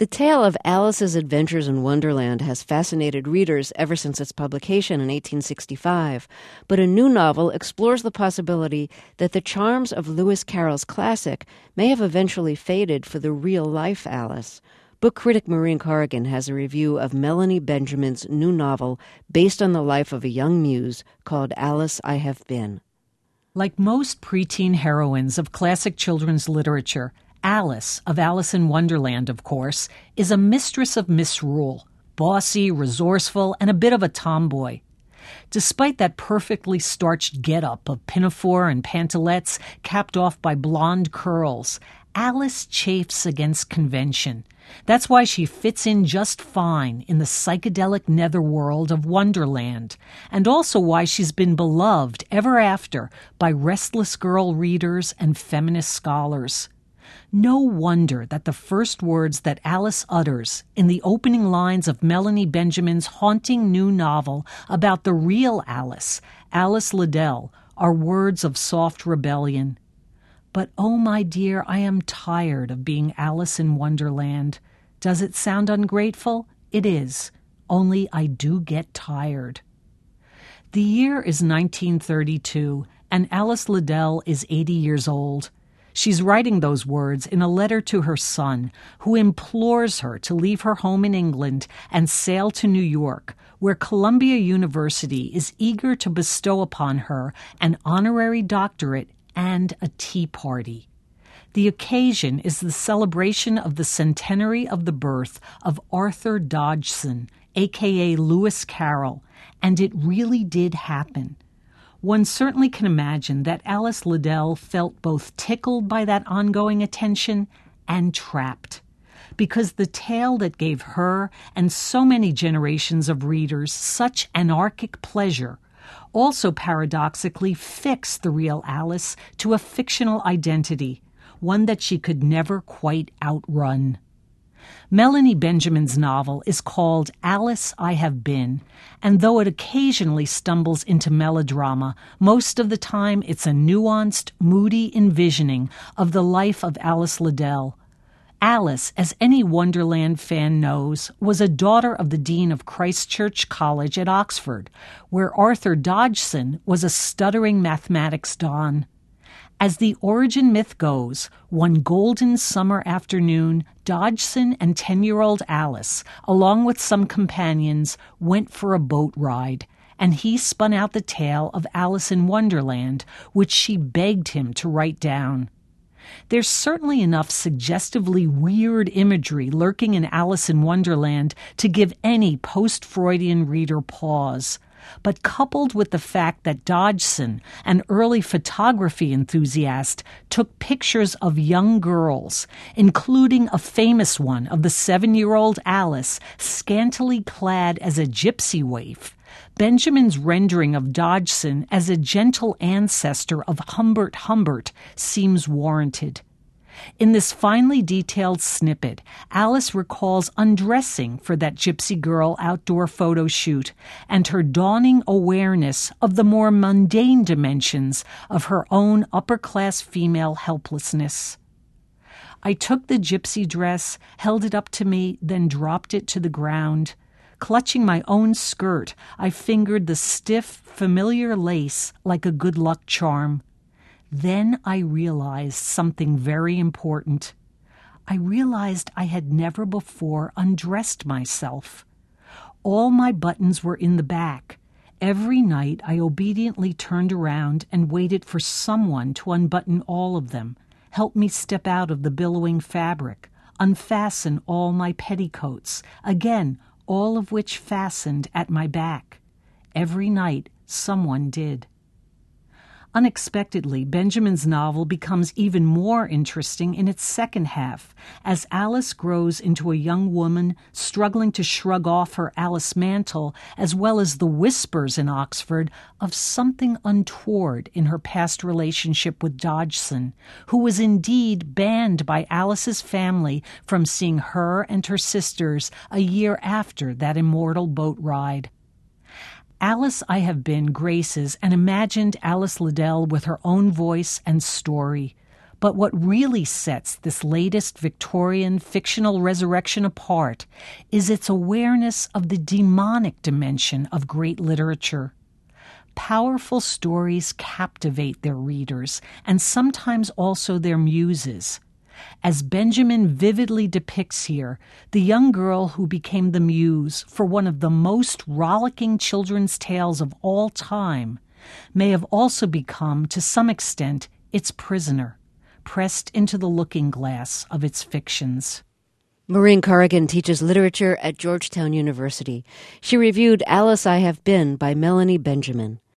The tale of Alice's Adventures in Wonderland has fascinated readers ever since its publication in 1865, but a new novel explores the possibility that the charms of Lewis Carroll's classic may have eventually faded for the real-life Alice. Book critic Maureen Corrigan has a review of Melanie Benjamin's new novel based on the life of a young muse called Alice I Have Been. Like most preteen heroines of classic children's literature, Alice, of Alice in Wonderland, of course, is a mistress of misrule, bossy, resourceful, and a bit of a tomboy. Despite that perfectly starched getup of pinafore and pantalettes capped off by blonde curls, Alice chafes against convention. That's why she fits in just fine in the psychedelic netherworld of Wonderland, and also why she's been beloved ever after by restless girl readers and feminist scholars. No wonder that the first words that Alice utters in the opening lines of Melanie Benjamin's haunting new novel about the real Alice, Alice Liddell, are words of soft rebellion. But oh, my dear, I am tired of being Alice in Wonderland. Does it sound ungrateful? It is. Only I do get tired. The year is 1932, and Alice Liddell is 80 years old. She's writing those words in a letter to her son, who implores her to leave her home in England and sail to New York, where Columbia University is eager to bestow upon her an honorary doctorate and a tea party. The occasion is the celebration of the centenary of the birth of Arthur Dodgson, a.k.a. Lewis Carroll, and it really did happen. One certainly can imagine that Alice Liddell felt both tickled by that ongoing attention and trapped, because the tale that gave her and so many generations of readers such anarchic pleasure also paradoxically fixed the real Alice to a fictional identity, one that she could never quite outrun. Melanie Benjamin's novel is called Alice I Have Been, and though it occasionally stumbles into melodrama, most of the time it's a nuanced, moody envisioning of the life of Alice Liddell. Alice, as any Wonderland fan knows, was a daughter of the dean of Christ Church College at Oxford, where Arthur Dodgson was a stuttering mathematics don. As the origin myth goes, one golden summer afternoon, Dodgson and 10-year-old Alice, along with some companions, went for a boat ride, and he spun out the tale of Alice in Wonderland, which she begged him to write down. There's certainly enough suggestively weird imagery lurking in Alice in Wonderland to give any post-Freudian reader pause. But coupled with the fact that Dodgson, an early photography enthusiast, took pictures of young girls, including a famous one of the 7-year-old Alice scantily clad as a gypsy waif, Benjamin's rendering of Dodgson as a gentle ancestor of Humbert Humbert seems warranted. In this finely detailed snippet, Alice recalls undressing for that gypsy girl outdoor photo shoot and her dawning awareness of the more mundane dimensions of her own upper-class female helplessness. I took the gypsy dress, held it up to me, then dropped it to the ground. Clutching my own skirt, I fingered the stiff, familiar lace like a good luck charm. Then I realized something very important. I realized I had never before undressed myself. All my buttons were in the back. Every night I obediently turned around and waited for someone to unbutton all of them, help me step out of the billowing fabric, unfasten all my petticoats, again, all of which fastened at my back. Every night someone did. Unexpectedly, Benjamin's novel becomes even more interesting in its second half, as Alice grows into a young woman struggling to shrug off her Alice mantle, as well as the whispers in Oxford of something untoward in her past relationship with Dodgson, who was indeed banned by Alice's family from seeing her and her sisters a year after that immortal boat ride. Alice I Have Been graces an imagined Alice Liddell with her own voice and story. But what really sets this latest Victorian fictional resurrection apart is its awareness of the demonic dimension of great literature. Powerful stories captivate their readers and sometimes also their muses. As Benjamin vividly depicts here, the young girl who became the muse for one of the most rollicking children's tales of all time may have also become, to some extent, its prisoner, pressed into the looking glass of its fictions. Maureen Corrigan teaches literature at Georgetown University. She reviewed Alice I Have Been by Melanie Benjamin.